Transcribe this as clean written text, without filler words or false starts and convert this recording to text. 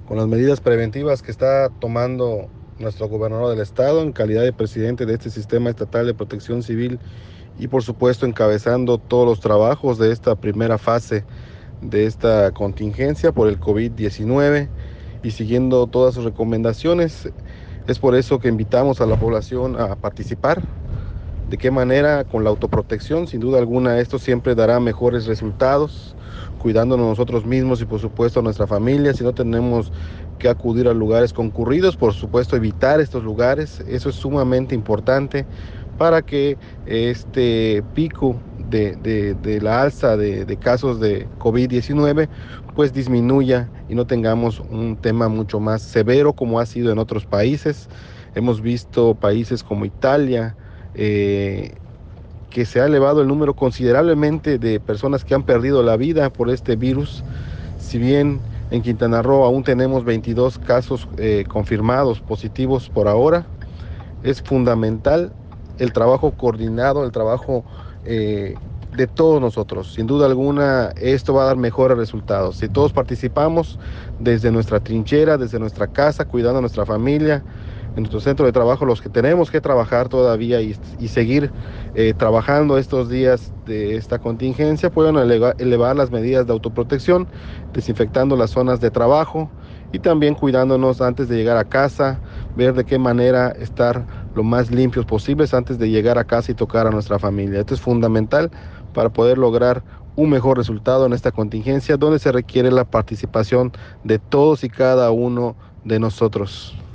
con las medidas preventivas que está tomando nuestro gobernador del estado en calidad de presidente de este sistema estatal de protección civil y por supuesto encabezando todos los trabajos de esta primera fase de esta contingencia por el COVID-19 y siguiendo todas sus recomendaciones. Es por eso que invitamos a la población a participar. ¿De qué manera? Con la autoprotección, sin duda alguna, esto siempre dará mejores resultados, cuidándonos nosotros mismos y por supuesto a nuestra familia. Si no tenemos que acudir a lugares concurridos, por supuesto evitar estos lugares, eso es sumamente importante para que este pico de la alza de casos de COVID-19 pues disminuya y no tengamos un tema mucho más severo como ha sido en otros países. Hemos visto países como Italia, eh, que se ha elevado el número considerablemente de personas que han perdido la vida por este virus. Si bien en Quintana Roo aún tenemos 22 casos confirmados positivos por ahora, es fundamental el trabajo coordinado, el trabajo de todos nosotros. Sin duda alguna, esto va a dar mejores resultados. Si todos participamos desde nuestra trinchera, desde nuestra casa, cuidando a nuestra familia, en nuestro centro de trabajo, los que tenemos que trabajar todavía y seguir trabajando estos días de esta contingencia, pueden elevar las medidas de autoprotección, desinfectando las zonas de trabajo y también cuidándonos antes de llegar a casa, ver de qué manera estar lo más limpios posibles antes de llegar a casa y tocar a nuestra familia. Esto es fundamental para poder lograr un mejor resultado en esta contingencia donde se requiere la participación de todos y cada uno de nosotros.